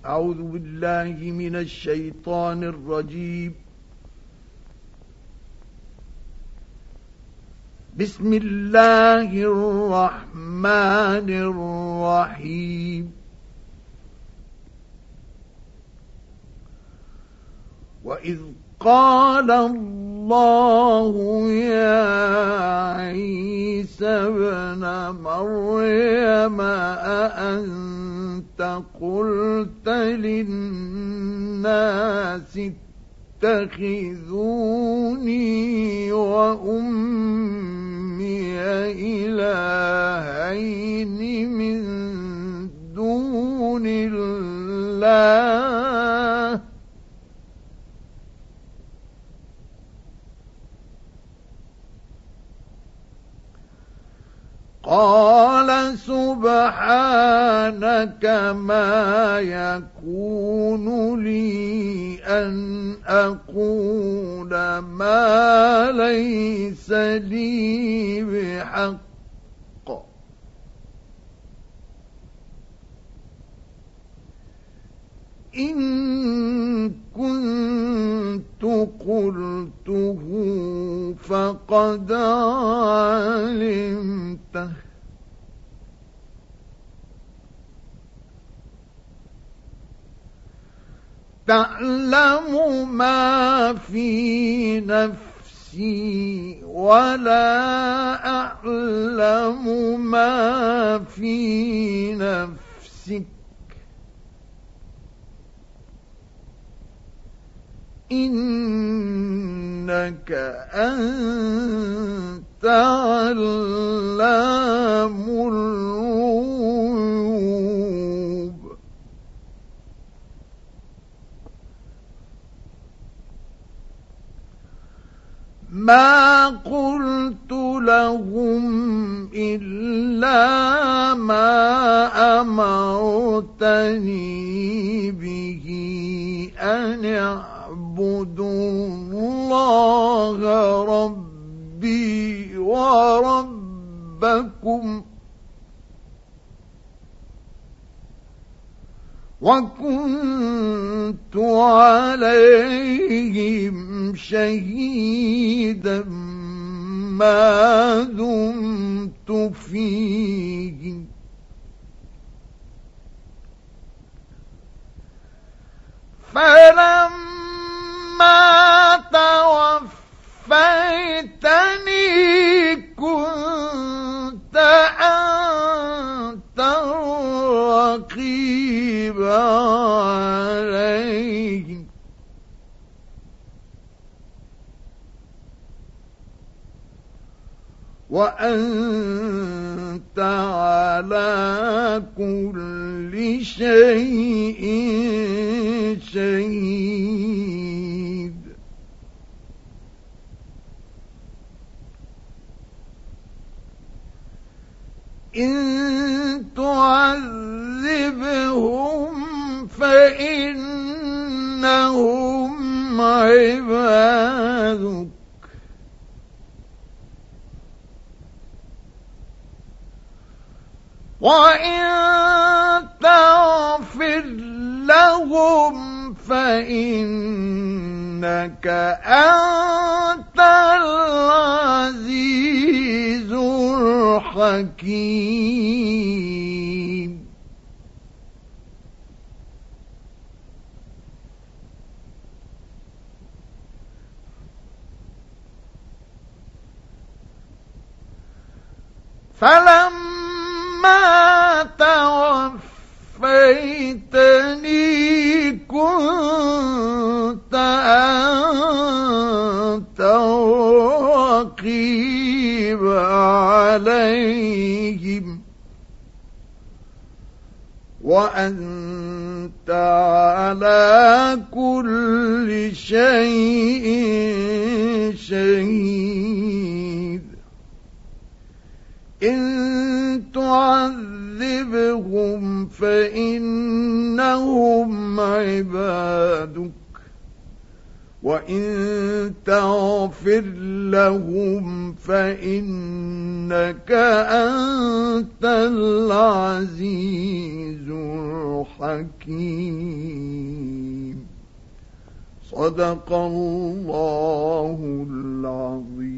أعوذ بالله من الشيطان الرجيم. بسم الله الرحمن الرحيم. وإذ قال الله يا عيسى ابن مريم أأنت قلت للناس اتخذوني وأمي إلهين من دون الله قال سبحانك ما يكون لي أن أقول ما ليس لي بحق إن كنت قلته فقد علمته تعلم ما في نفسي ولا أعلم ما في نفسك إنك أنت علام الغيوب. ما قلت لهم إلا ما أمرتني به أن اعبدوا الله ربي وربكم وكنت عليهم شهيدا ما دمت فيهم فلما توفيتني كنت أنت الرقيب عليهم وأنت على كل شيء شهيد. إن تعذبهم فإنهم عبادك وإن تغفر لهم فإنك أنت العزيز الحكيم. فلما توفيتني كنت أنت الرقيب عليهم وأنت على كل شيء شهيد. إن تعذبهم فإنهم عبادك وإن تغفر لهم فإنك أنت العزيز الحكيم. صدق الله العظيم.